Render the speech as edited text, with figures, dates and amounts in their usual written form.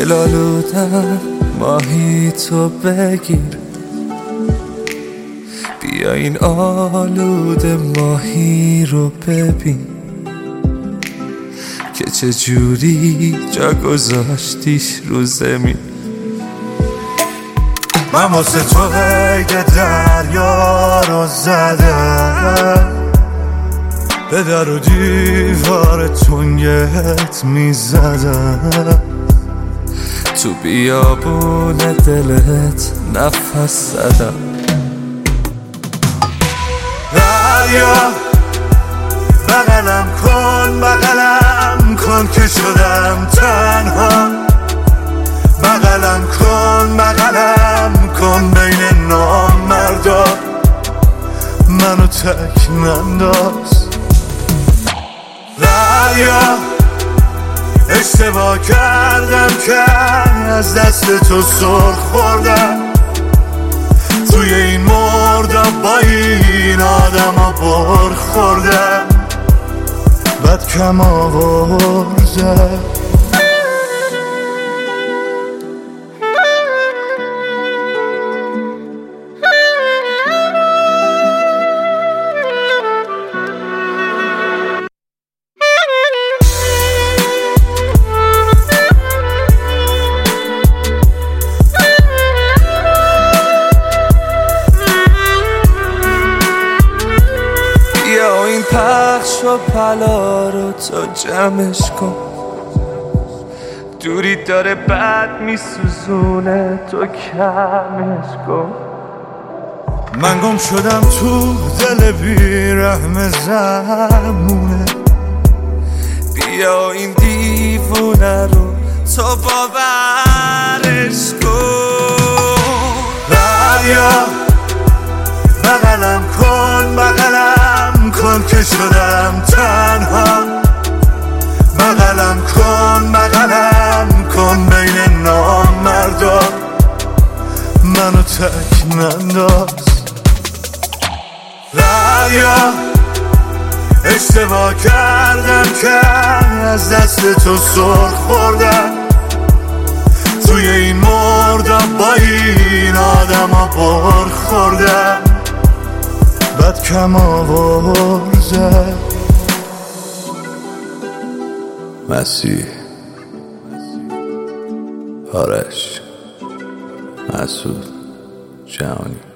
دلالودم ماهی تو بگیر، بیا این آلوده ماهی رو ببین که چجوری جا گذاشتیش رو زمین. من واسه تو قید دریا رو زدم، به در و دیوار تنگت میزدم، تو بیابون دلت نفس زدم. دریا بغلم کن که شدم تنها، بغلم کن بین نامردا، منو تک ننداز. دریا اشتباه کردم که از دست تو سر خوردم، توی این مردم با این آدم ها بر خوردم، بد کم آورده. این پخش و پلا رو تو جمعش کن، دوری داره بد میسوزونه تو کمش کن. من گم شدم تو دل بیرحم زمونه، بیا این دیوونه رو تو باورش کن. دریا بغلم کن که شدم تنها، بغلم کن بین نامردا، منو تک ننداز. دریا اشتباه کردم که از دست تو سر خوردم، توی این مردم با این آدم ها بر خوردم، بد کم آورده. مسیح، آرش، مسعود، جهانی.